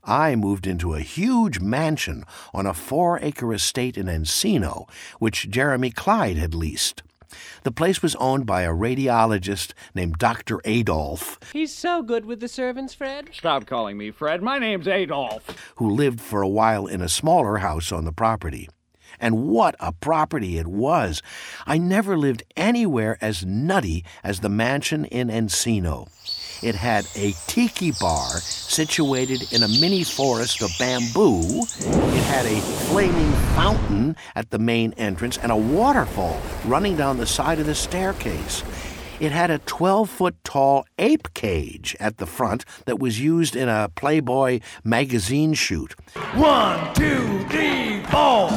I moved into a huge mansion on a 4-acre estate in Encino, which Jeremy Clyde had leased. The place was owned by a radiologist named Dr. Adolf. He's so good with the servants, Fred. Stop calling me Fred. My name's Adolf. Who lived for a while in a smaller house on the property. And what a property it was! I never lived anywhere as nutty as the mansion in Encino. It had a tiki bar situated in a mini forest of bamboo. It had a flaming fountain at the main entrance and a waterfall running down the side of the staircase. It had a 12-foot-tall ape cage at the front that was used in a Playboy magazine shoot. 1, 2, 3, 4.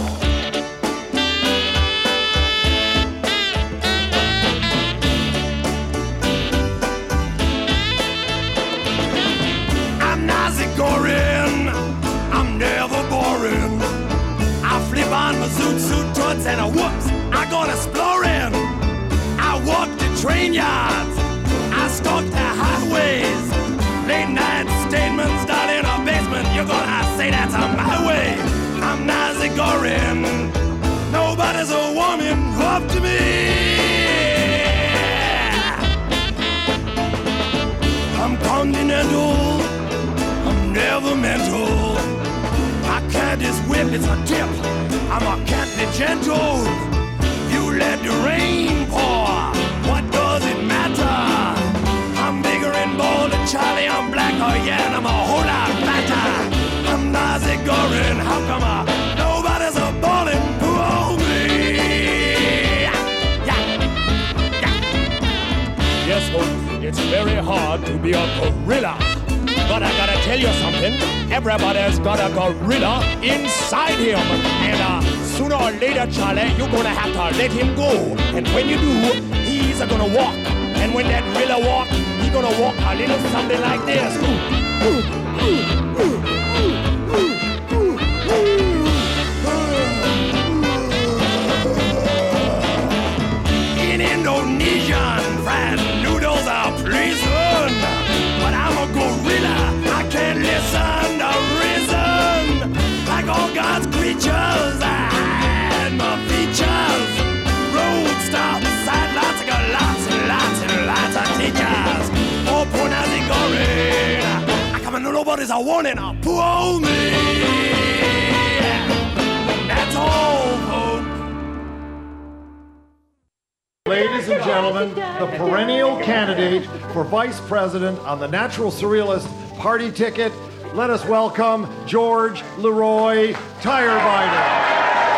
Gorin', I'm never boring. I flip on my suit toots and a whoops, I go exploring. I walk the train yards, I stalk the highways. Late night statements down in a basement, you're gonna say that's my way. I'm Nazi Gorin', nobody's a woman up to me. I'm continental, never mental. I can't just whip, it's a tip. I'm a can't be gentle. You let the rain pour. What does it matter? I'm bigger and bolder, Charlie. I'm black, oh yeah, and I'm a whole lot fatter. I'm Nazi Gorin'. How come nobody's a ballin' for me? Yes, folks, it's very hard to be a gorilla. But I gotta tell you something, everybody's got a gorilla inside him. And sooner or later, Charlie, you're gonna have to let him go. And when you do, he's gonna walk. And when that gorilla walk, he's gonna walk a little something like this. In Indonesian, fried noodles are prison. But I'm a gorilla, I can't listen to reason. Like all God's creatures, I had my features. Road stop, side lots, I got lots and lots and lots of teachers. Oh, poor Nazi gorilla, I come and nobody's a warning, poor me. That's all, folks. Ladies and gentlemen, the perennial candidate for vice president on the Natural Surrealist party ticket, let us welcome George Leroy Tirebiter.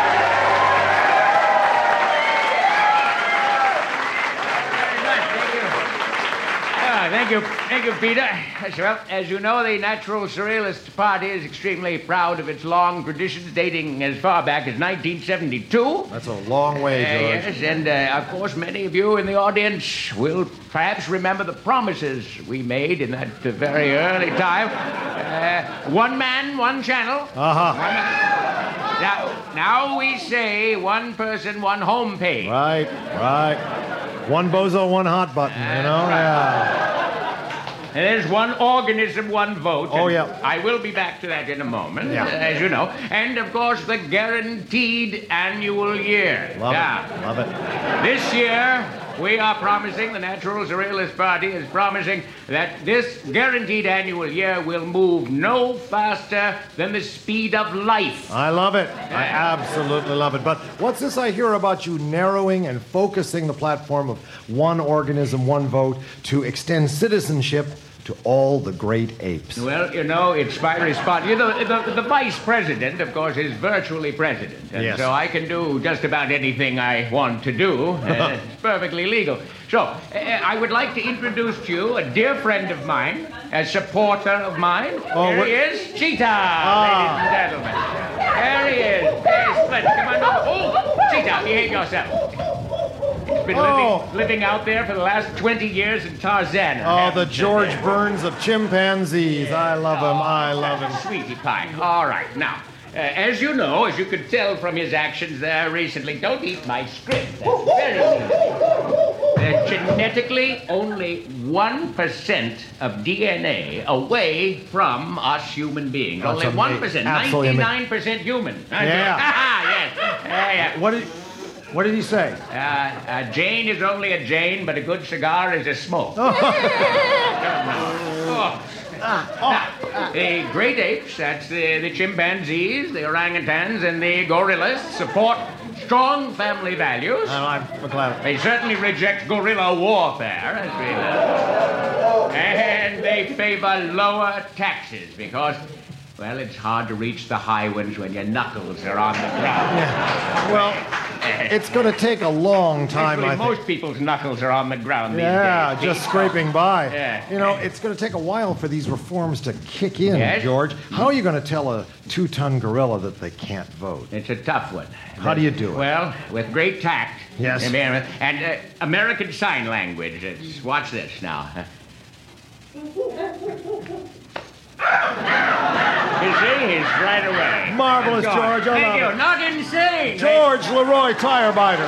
Thank you, Peter. Well, as you know, the Natural Surrealist Party is extremely proud of its long traditions dating as far back as 1972. That's a long way, George. Yes, and of course, many of you in the audience will perhaps remember the promises we made in that very early time. One man, one channel. Now we say one person, one homepage. Right. One bozo, one hot button, you know? Right. Yeah. And there's one organism, one vote. Oh, yeah. I will be back to that in a moment, Yeah. as you know. And, of course, the guaranteed annual year. Love it. This year, we are promising, the Natural Surrealist Party is promising that this guaranteed annual year will move no faster than the speed of life. I love it. I absolutely love it. But what's this I hear about you narrowing and focusing the platform of one organism, one vote to extend citizenship to all the great apes? Well, you know, it's my response. You know, the vice president, of course, is virtually president. And Yes. so I can do just about anything I want to do. It's perfectly legal. So, I would like to introduce to you a dear friend of mine, a supporter of mine. Here he is, Cheetah, ladies and gentlemen. There he is. There's Splendid. Come on over. Oh, Cheetah, behave yourself. He's been living out there for the last 20 years in Tarzana. Oh, the George Burns of chimpanzees. I love him. Sweetie pie. All right, now, as you know, as you could tell from his actions there recently, don't eat my script. That's very easy. genetically only 1% of DNA away from us human beings. That's Only 1%. absolutely 99% human. Yeah. Yes. What did he say? Jane is only a Jane, but a good cigar is a smoke. The great apes, that's the chimpanzees, the orangutans, and the gorillas, support strong family values. I'm glad. They certainly reject guerrilla warfare, as we know. And they favor lower taxes because, well, it's hard to reach the high ones when your knuckles are on the ground. Yeah. Well, it's going to take a long time, Actually, I think. most people's knuckles are on the ground these Yeah, days. just scraping by. Yeah. You know, it's going to take a while for these reforms to kick in, Yes? George. How are you going to tell a 2-ton gorilla that they can't vote? It's a tough one. How do you do it? Well, with great tact. Yes. And American Sign Language. Watch this now. You see, he's right away. Marvelous, Good. George. I Thank love you. it. Not insane. George Leroy, tire biter.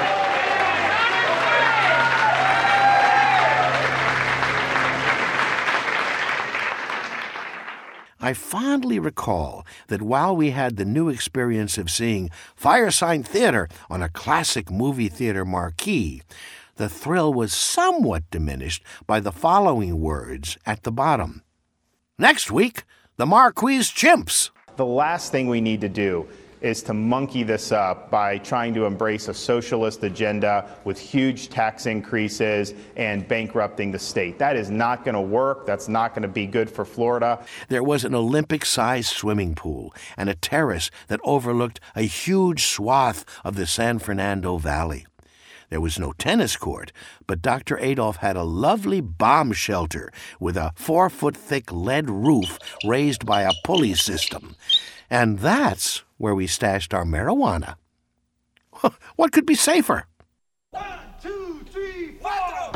I fondly recall that while we had the new experience of seeing Firesign Theater on a classic movie theater marquee, the thrill was somewhat diminished by the following words at the bottom. Next week, the Marquis Chimps. The last thing we need to do is to monkey this up by trying to embrace a socialist agenda with huge tax increases and bankrupting the state. That is not going to work. That's not going to be good for Florida. There was an Olympic-sized swimming pool and a terrace that overlooked a huge swath of the San Fernando Valley. There was no tennis court, but Dr. Adolph had a lovely bomb shelter with a 4-foot-thick lead roof raised by a pulley system. And that's where we stashed our marijuana. What could be safer? 1, 2, 3, 4.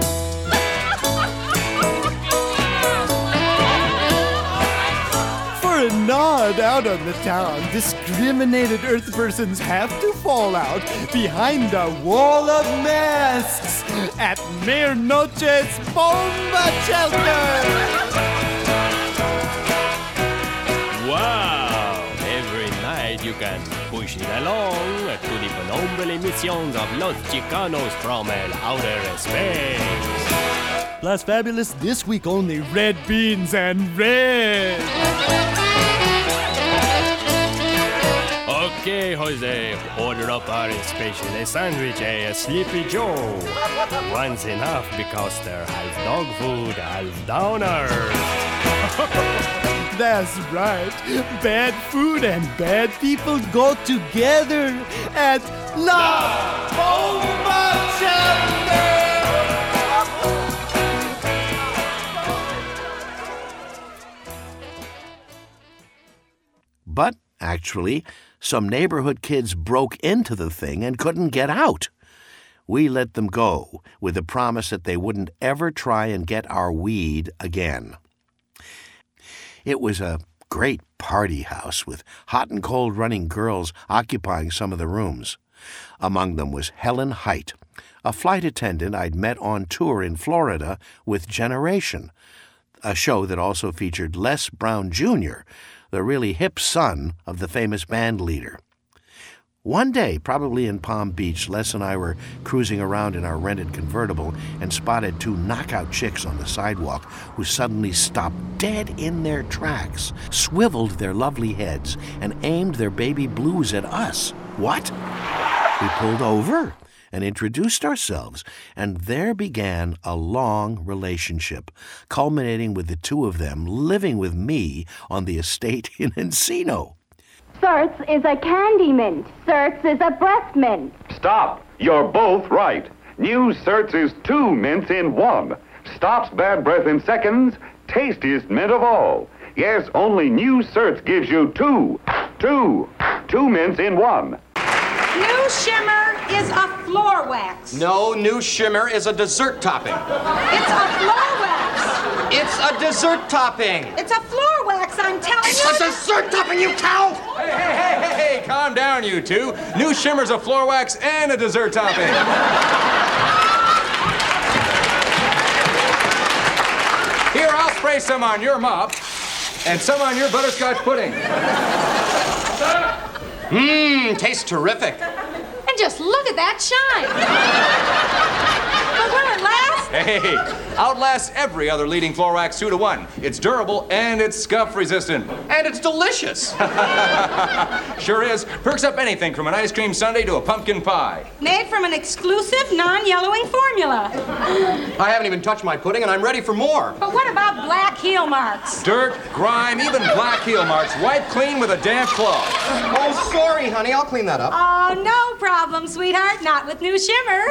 For a nod out on the town, discriminated Earth persons have to fall out behind a wall of masks at Mayor Noche's Bomba Shelter. Wow! Every night you can push it along to the phenomenal emissions of Los Chicanos from el outer space. Plus fabulous this week only red beans and red. Okay, Jose, order up our special sandwich, a Sleepy Joe. One's enough because they're half dog food, half downer. That's right. Bad food and bad people go together at La Bomba Shelter. But, actually, some neighborhood kids broke into the thing and couldn't get out. We let them go with the promise that they wouldn't ever try and get our weed again. It was a great party house with hot and cold running girls occupying some of the rooms. Among them was Helen Haidt, a flight attendant I'd met on tour in Florida with Generation, a show that also featured Les Brown Jr., the really hip son of the famous band leader. One day, probably in Palm Beach, Les and I were cruising around in our rented convertible and spotted 2 knockout chicks on the sidewalk who suddenly stopped dead in their tracks, swiveled their lovely heads, and aimed their baby blues at us. What? We pulled over and introduced ourselves, and there began a long relationship, culminating with the 2 of them living with me on the estate in Encino. Certs is a candy mint. Certs is a breath mint. Stop. You're both right. New Certs is 2 mints in 1. Stops bad breath in seconds. Tastiest mint of all. Yes, only New Certs gives you 2 mints in 1. New Shimmer is a floor wax. No, New Shimmer is a dessert topping. It's a floor wax. It's a dessert topping. It's a floor wax, I'm telling you. It's a dessert topping, you cow! Hey, calm down, you 2. New Shimmer's a floor wax and a dessert topping. spray some on your mop and some on your butterscotch pudding. Tastes terrific. And just look at that shine. But will it last? Hey, outlasts every other leading floor wax 2-to-1. It's durable and it's scuff resistant. And it's delicious. Sure is. Perks up anything from an ice cream sundae to a pumpkin pie. Made from an exclusive non-yellowing formula. I haven't even touched my pudding and I'm ready for more. But what about black heel marks? Dirt, grime, even black heel marks. Wipe clean with a damp cloth. Oh, sorry, honey. I'll clean that up. Oh, no problem, sweetheart. Not with New Shimmer.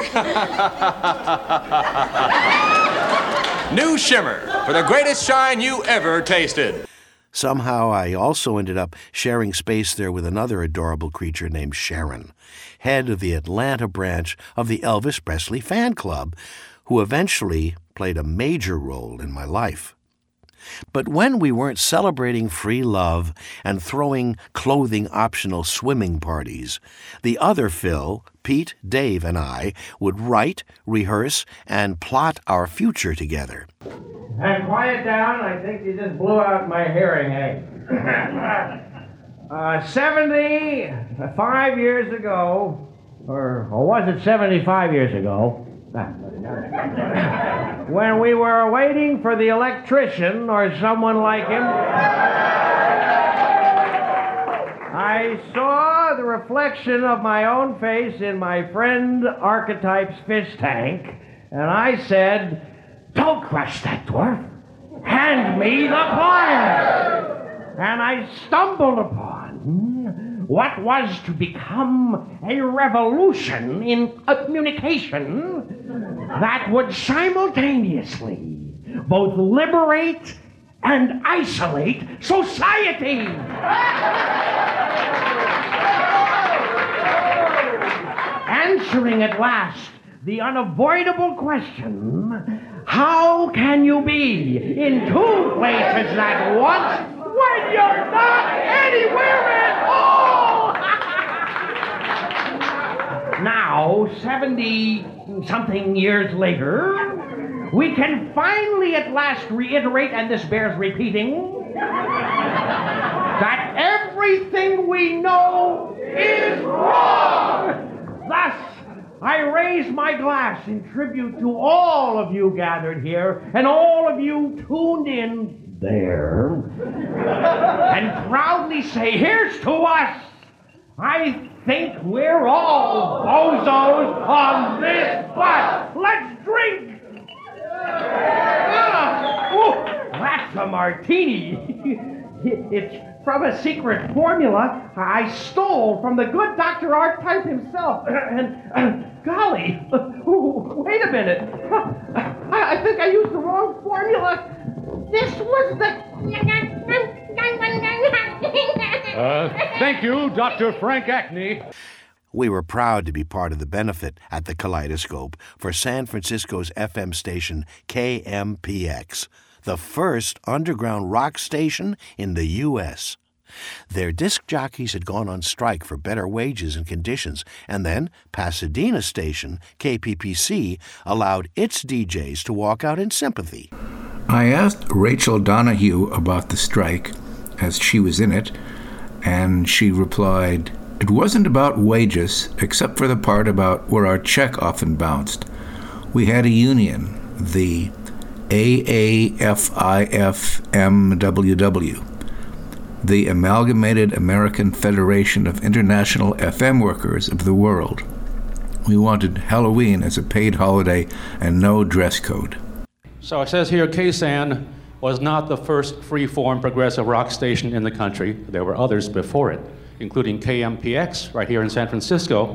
New Shimmer, for the greatest shine you ever tasted. Somehow I also ended up sharing space there with another adorable creature named Sharon, head of the Atlanta branch of the Elvis Presley fan club, who eventually played a major role in my life. But when we weren't celebrating free love and throwing clothing-optional swimming parties, the other Phil, Pete, Dave, and I would write, rehearse, and plot our future together. And quiet down. I think you just blew out my hearing aid. 75 years ago, or was it 75 years ago? When we were waiting for the electrician or someone like him, I saw the reflection of my own face in my friend Archetype's fish tank, and I said, "Don't crush that dwarf. Hand me the pliers." And I stumbled upon what was to become a revolution in communication that would simultaneously both liberate and isolate society. Answering at last the unavoidable question, how can you be in two places at once when you're not anywhere at all? Now, 70-something years later, we can finally at last reiterate, and this bears repeating, that everything we know is wrong. Thus, I raise my glass in tribute to all of you gathered here and all of you tuned in there, and proudly say, here's to us. I think we're all bozos on this bus. Let's drink. That's a martini. It's from a secret formula I stole from the good Dr. Archetype himself. And, golly, wait a minute. I think I used the wrong formula. This was the... Thank you, Dr. Frank Acne. We were proud to be part of the benefit at the Kaleidoscope for San Francisco's FM station KMPX, the first underground rock station in the U.S. Their disc jockeys had gone on strike for better wages and conditions, and then Pasadena station, KPPC, allowed its DJs to walk out in sympathy. I asked Rachel Donahue about the strike, as she was in it, and she replied, "It wasn't about wages, except for the part about where our check often bounced. We had a union, the AAFIFMWW, the Amalgamated American Federation of International FM Workers of the World. We wanted Halloween as a paid holiday and no dress code." So it says here, KSAN was not the first free-form progressive rock station in the country. There were others before it, including KMPX right here in San Francisco,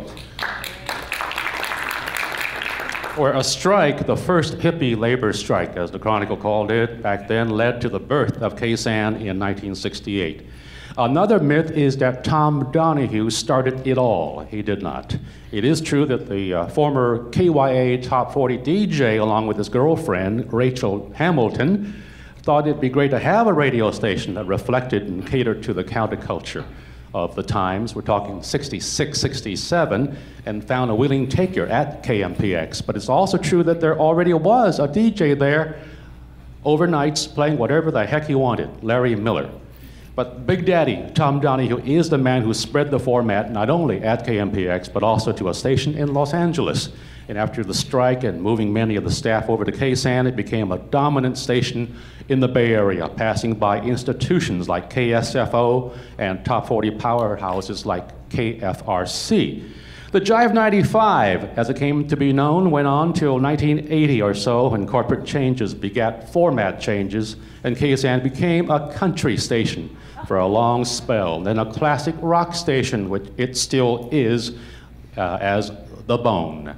where a strike, the first hippie labor strike, as the Chronicle called it back then, led to the birth of KSAN in 1968. Another myth is that Tom Donahue started it all. He did not. It is true that the former KYA Top 40 DJ, along with his girlfriend, Rachel Hamilton, thought it'd be great to have a radio station that reflected and catered to the counterculture of the times. We're talking 66, 67, and found a willing taker at KMPX. But it's also true that there already was a DJ there overnights playing whatever the heck he wanted, Larry Miller. But Big Daddy, Tom Donahue, is the man who spread the format not only at KMPX, but also to a station in Los Angeles. And after the strike and moving many of the staff over to KSAN, it became a dominant station in the Bay Area, passing by institutions like KSFO and top 40 powerhouses like KFRC. The Jive 95, as it came to be known, went on till 1980 or so, when corporate changes begat format changes, and KSAN became a country station for a long spell, then a classic rock station, which it still is, as The Bone.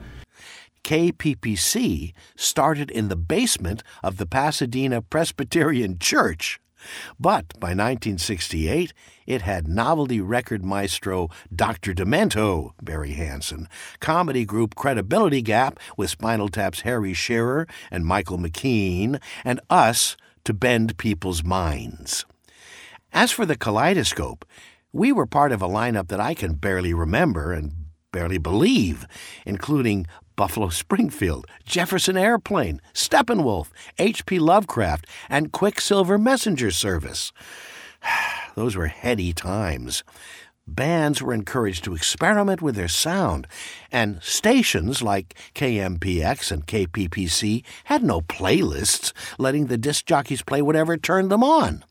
KPPC started in the basement of the Pasadena Presbyterian Church. But by 1968, it had novelty record maestro Dr. Demento, Barry Hansen, comedy group Credibility Gap with Spinal Tap's Harry Shearer and Michael McKean, and us to bend people's minds. As for the Kaleidoscope, we were part of a lineup that I can barely remember and barely believe, including Buffalo Springfield, Jefferson Airplane, Steppenwolf, H.P. Lovecraft, and Quicksilver Messenger Service. Those were heady times. Bands were encouraged to experiment with their sound, and stations like KMPX and KPPC had no playlists, letting the disc jockeys play whatever turned them on.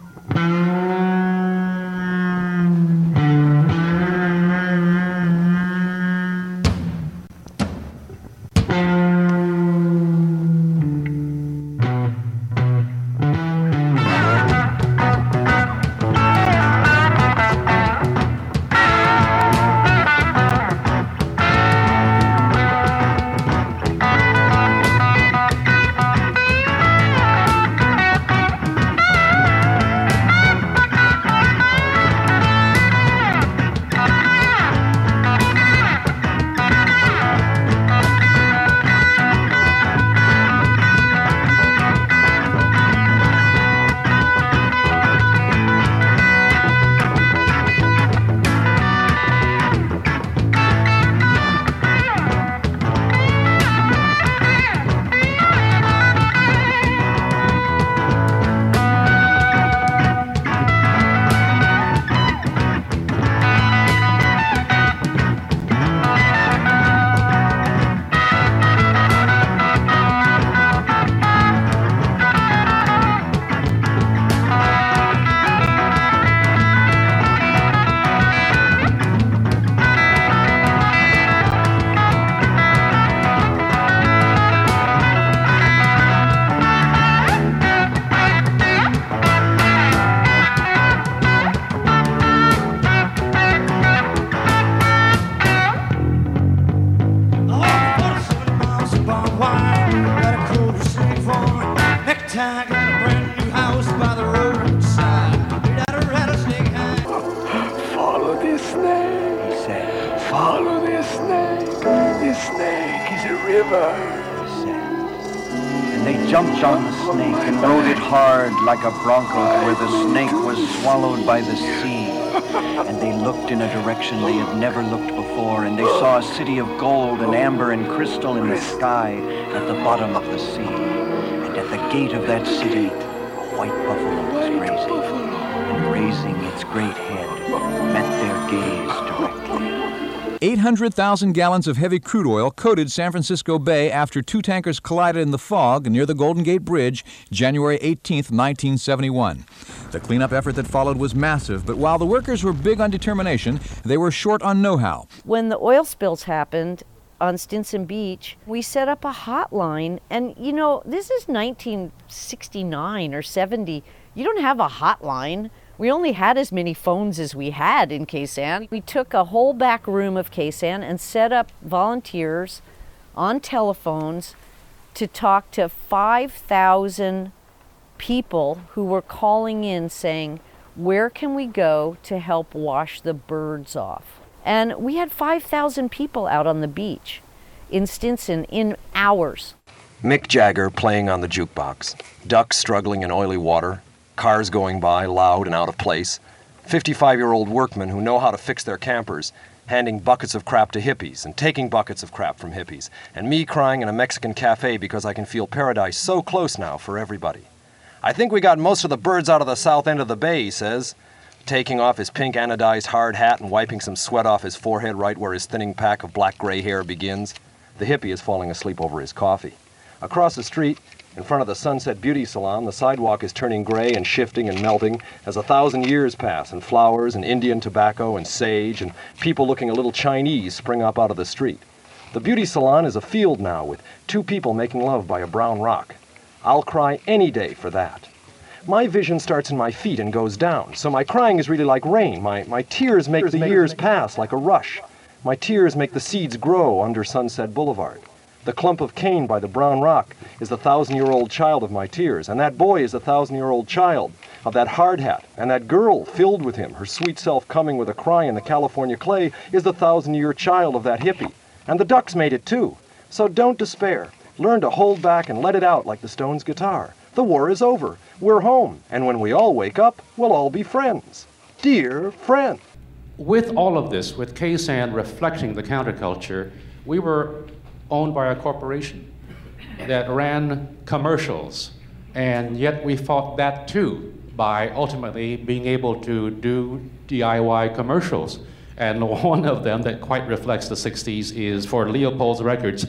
Like a bronco where the snake was swallowed by the sea. And they looked in a direction they had never looked before, and they saw a city of gold and amber and crystal in the sky at the bottom of the sea. And at the gate of that city, a white buffalo was grazing, and raising its great head met their gaze directly. 800,000 gallons of heavy crude oil coated San Francisco Bay after two tankers collided in the fog near the Golden Gate Bridge, January 18, 1971. The cleanup effort that followed was massive, but while the workers were big on determination, they were short on know-how. When the oil spills happened on Stinson Beach, we set up a hotline, and you know, this is 1969 or 70. You don't have a hotline. We only had as many phones as we had in KSAN. We took a whole back room of KSAN and set up volunteers on telephones to talk to 5,000 people who were calling in saying, where can we go to help wash the birds off? And we had 5,000 people out on the beach in Stinson in hours. Mick Jagger playing on the jukebox, ducks struggling in oily water, cars going by, loud and out of place, 55-year-old workmen who know how to fix their campers, handing buckets of crap to hippies and taking buckets of crap from hippies, and me crying in a Mexican cafe because I can feel paradise so close now for everybody. I think we got most of the birds out of the south end of the bay, he says, taking off his pink anodized hard hat and wiping some sweat off his forehead right where his thinning pack of black-gray hair begins. The hippie is falling asleep over his coffee. Across the street, in front of the Sunset Beauty Salon, the sidewalk is turning gray and shifting and melting as 1,000 years pass, and flowers and Indian tobacco and sage and people looking a little Chinese spring up out of the street. The beauty salon is a field now with 2 people making love by a brown rock. I'll cry any day for that. My vision starts in my feet and goes down, so my crying is really like rain. My tears make the years pass like a rush. My tears make the seeds grow under Sunset Boulevard. The clump of cane by the brown rock is the 1,000-year-old child of my tears, and that boy is the 1,000-year-old child of that hard hat, and that girl filled with him, her sweet self coming with a cry in the California clay, is the 1,000-year child of that hippie. And the Ducks made it too. So don't despair. Learn to hold back and let it out like the Stones' guitar. The war is over. We're home. And when we all wake up, we'll all be friends. Dear friend. With all of this, with KSAN reflecting the counterculture, we were owned by a corporation that ran commercials. And yet we fought that too by ultimately being able to do DIY commercials. And one of them that quite reflects the 60s is for Leopold's Records.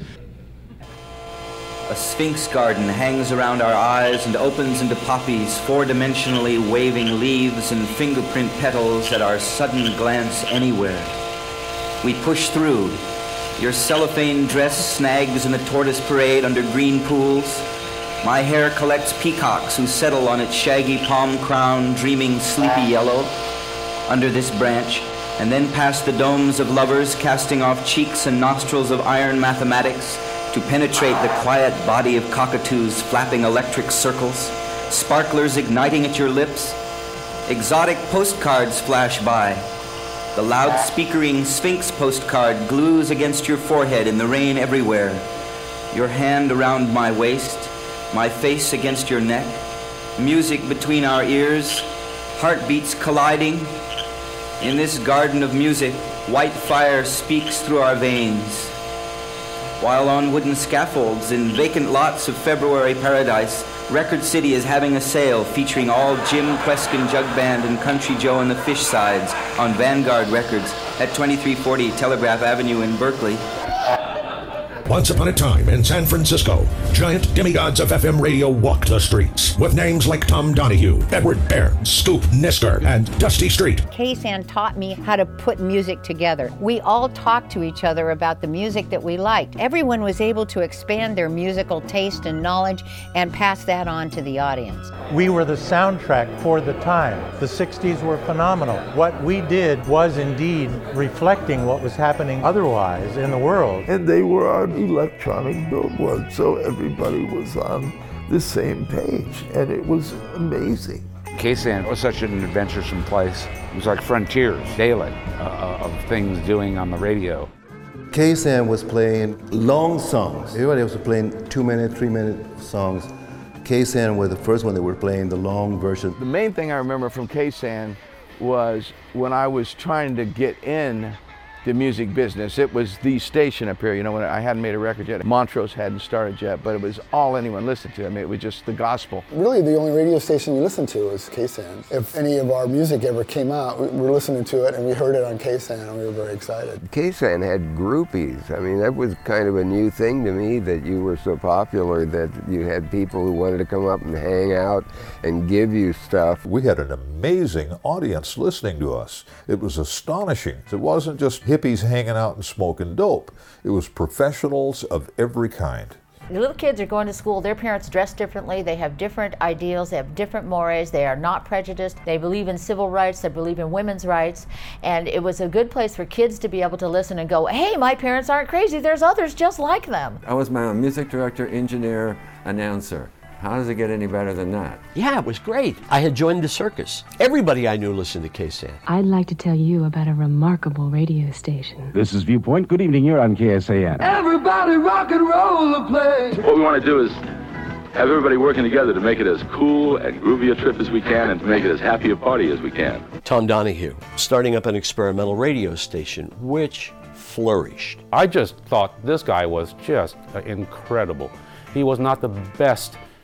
A sphinx garden hangs around our eyes and opens into poppies, 4-dimensionally waving leaves and fingerprint petals at our sudden glance anywhere. We push through. Your cellophane dress snags in the tortoise parade under green pools. My hair collects peacocks who settle on its shaggy palm crown, dreaming sleepy yellow. Under this branch, and then past the domes of lovers casting off cheeks and nostrils of iron mathematics to penetrate the quiet body of cockatoos flapping electric circles, sparklers igniting at your lips. Exotic postcards flash by. The loud-speakering Sphinx postcard glues against your forehead in the rain everywhere. Your hand around my waist, my face against your neck, music between our ears, heartbeats colliding. In this garden of music, white fire speaks through our veins. While on wooden scaffolds in vacant lots of February paradise, Record City is having a sale featuring all Jim Kweskin Jug Band and Country Joe and the Fish Sides on Vanguard Records at 2340 Telegraph Avenue in Berkeley. Once upon a time in San Francisco, giant demigods of FM radio walked the streets with names like Tom Donahue, Edward Baird, Scoop Nisker, and Dusty Street. KSAN taught me how to put music together. We all talked to each other about the music that we liked. Everyone was able to expand their musical taste and knowledge and pass that on to the audience. We were the soundtrack for the time. The 60s were phenomenal. What we did was indeed reflecting what was happening otherwise in the world. And they were on electronic billboard, so everybody was on the same page, and it was amazing. KSAN was such an adventuresome place. It was like frontiers daily of things doing on the radio. KSAN was playing long songs. Everybody else was playing 2-minute, 3-minute songs. KSAN was the first one that were playing the long version. The main thing I remember from KSAN was when I was trying to get in the music business. It was the station up here, you know, when I hadn't made a record yet. Montrose hadn't started yet, but it was all anyone listened to. I mean, it was just the gospel. Really, the only radio station you listened to was KSAN. If any of our music ever came out, we were listening to it and we heard it on KSAN and we were very excited. KSAN had groupies. I mean, that was kind of a new thing to me, that you were so popular that you had people who wanted to come up and hang out and give you stuff. We had an amazing audience listening to us. It was astonishing. It wasn't just hippies hanging out and smoking dope. It was professionals of every kind. The little kids are going to school, their parents dress differently, they have different ideals, they have different mores, they are not prejudiced, they believe in civil rights, they believe in women's rights, and it was a good place for kids to be able to listen and go, hey, my parents aren't crazy, there's others just like them. I was my own music director, engineer, announcer. How does it get any better than that? Yeah, it was great. I had joined the circus. Everybody I knew listened to KSAN. I'd like to tell you about a remarkable radio station. This is Viewpoint. Good evening. You're on KSAN. Everybody rock and roll the place. What we want to do is have everybody working together to make it as cool and groovy a trip as we can and to make it as happy a party as we can. Tom Donahue, starting up an experimental radio station, which flourished. I just thought this guy was just incredible. He was not the best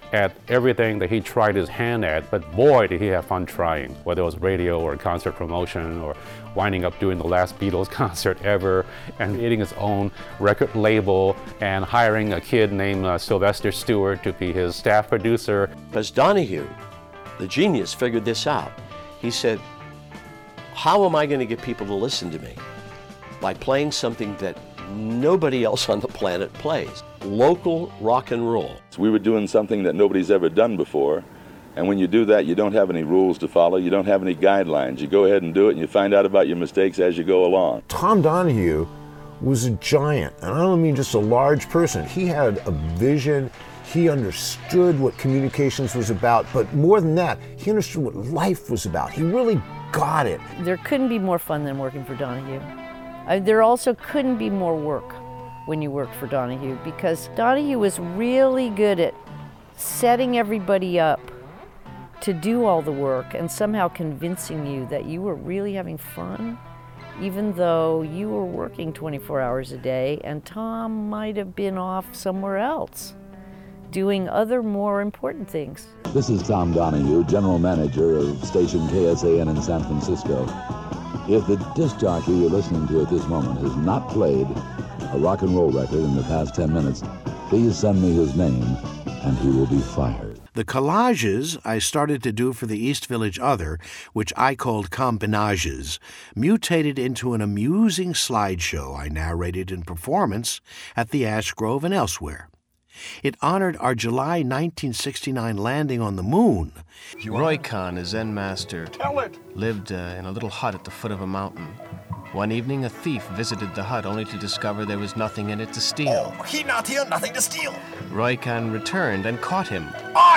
at everything that he tried his hand at, but boy, did he have fun trying, whether it was radio or concert promotion or winding up doing the last Beatles concert ever and creating his own record label and hiring a kid named Sylvester Stewart to be his staff producer. As Donahue, the genius, figured this out, he said, how am I going to get people to listen to me? By playing something that nobody else on the planet plays. Local rock and roll. We were doing something that nobody's ever done before, and when you do that, you don't have any rules to follow, you don't have any guidelines. You go ahead and do it, and you find out about your mistakes as you go along. Tom Donahue was a giant, and I don't mean just a large person. He had a vision, he understood what communications was about, but more than that, he understood what life was about. He really got it. There couldn't be more fun than working for Donahue. There also couldn't be more work when you worked for Donahue, because Donahue was really good at setting everybody up to do all the work and somehow convincing you that you were really having fun, even though you were working 24 hours a day and Tom might have been off somewhere else doing other more important things. This is Tom Donahue, General Manager of station KSAN in San Francisco. If the disc jockey you're listening to at this moment has not played a rock and roll record in the past 10 minutes, please send me his name and he will be fired. The collages I started to do for the East Village Other, which I called combinages, mutated into an amusing slideshow I narrated in performance at the Ash Grove and elsewhere. It honored our July 1969 landing on the moon. Roy Kahn, a Zen master, lived in a little hut at the foot of a mountain. One evening, a thief visited the hut only to discover there was nothing in it to steal. Oh, he not here, nothing to steal. Roy Kahn returned and caught him.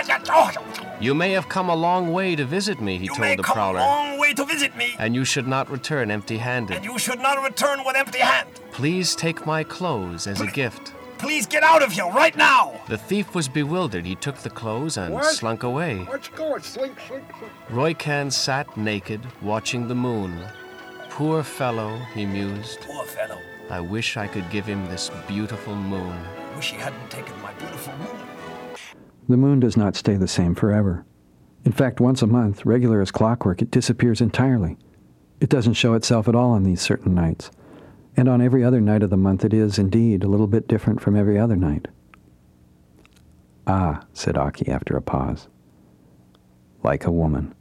You may have come a long way to visit me, he told the prowler. You may come a long way to visit me. And you should not return empty-handed. And you should not return with empty hand. Please take my clothes as a gift. Please get out of here right now! The thief was bewildered. He took the clothes and slunk away. Where'd you go? Slink. Roy Kahn sat naked, watching the moon. Poor fellow, he mused. Poor fellow. I wish I could give him this beautiful moon. Wish he hadn't taken my beautiful moon. The moon does not stay the same forever. In fact, once a month, regular as clockwork, it disappears entirely. It doesn't show itself at all on these certain nights. And on every other night of the month it is, indeed, a little bit different from every other night. Ah, said Aki after a pause. Like a woman.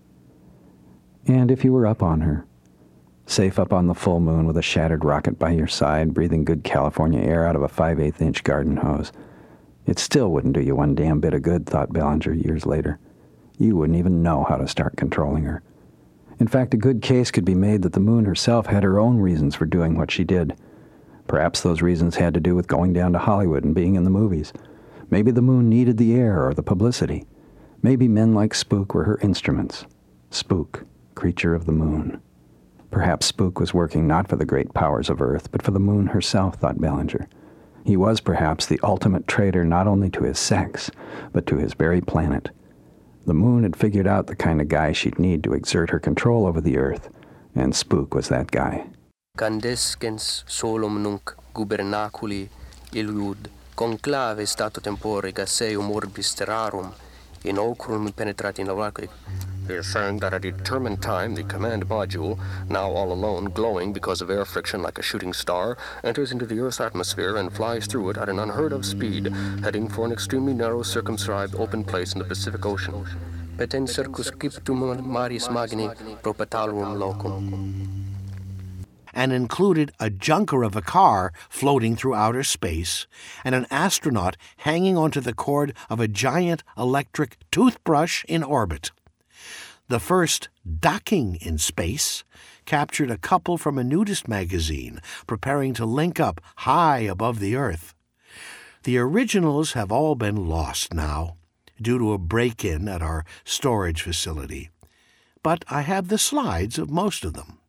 And if you were up on her, safe up on the full moon with a shattered rocket by your side, breathing good California air out of a 5/8-inch garden hose, it still wouldn't do you one damn bit of good, thought Bellinger years later. You wouldn't even know how to start controlling her. In fact, a good case could be made that the moon herself had her own reasons for doing what she did. Perhaps those reasons had to do with going down to Hollywood and being in the movies. Maybe the moon needed the air or the publicity. Maybe men like Spook were her instruments. Spook, creature of the moon. Perhaps Spook was working not for the great powers of Earth, but for the moon herself, thought Bellinger. He was perhaps the ultimate traitor not only to his sex, but to his very planet. The moon had figured out the kind of guy she'd need to exert her control over the Earth, and Spook was that guy. Candescens solum nunc gubernaculi illud conclave stato tempore gaseum orbis terrarum in ocrum penetrat in auraque. He is saying that at a determined time, the command module, now all alone, glowing because of air friction like a shooting star, enters into the Earth's atmosphere and flies through it at an unheard-of speed, heading for an extremely narrow, circumscribed, open place in the Pacific Ocean. Petent circumscriptum maris magni propetarum locum. And included a junker of a car floating through outer space and an astronaut hanging onto the cord of a giant electric toothbrush in orbit. The first docking in space captured a couple from a nudist magazine preparing to link up high above the Earth. The originals have all been lost now due to a break-in at our storage facility, but I have the slides of most of them.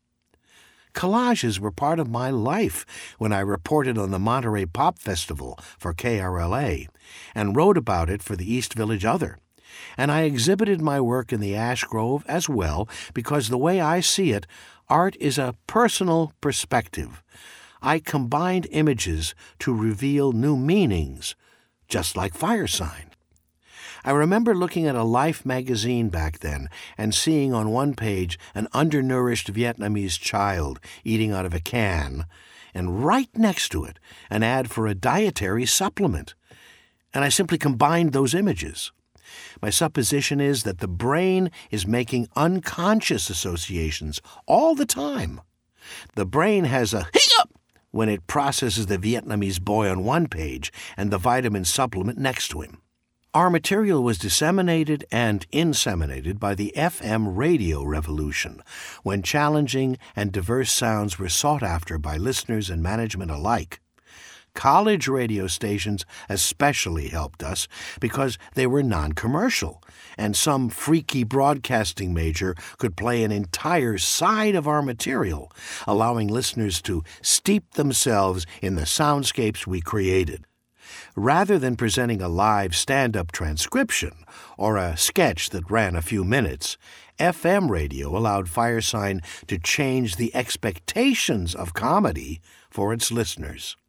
Collages were part of my life when I reported on the Monterey Pop Festival for KRLA and wrote about it for the East Village Other. And I exhibited my work in the Ash Grove as well because the way I see it, art is a personal perspective. I combined images to reveal new meanings, just like Firesign. I remember looking at a Life magazine back then and seeing on one page an undernourished Vietnamese child eating out of a can, and right next to it an ad for a dietary supplement. And I simply combined those images. My supposition is that the brain is making unconscious associations all the time. The brain has a hiccup when it processes the Vietnamese boy on one page and the vitamin supplement next to him. Our material was disseminated and inseminated by the FM radio revolution, when challenging and diverse sounds were sought after by listeners and management alike. College radio stations especially helped us because they were non-commercial, and some freaky broadcasting major could play an entire side of our material, allowing listeners to steep themselves in the soundscapes we created. Rather than presenting a live stand-up transcription or a sketch that ran a few minutes, FM radio allowed Firesign to change the expectations of comedy for its listeners.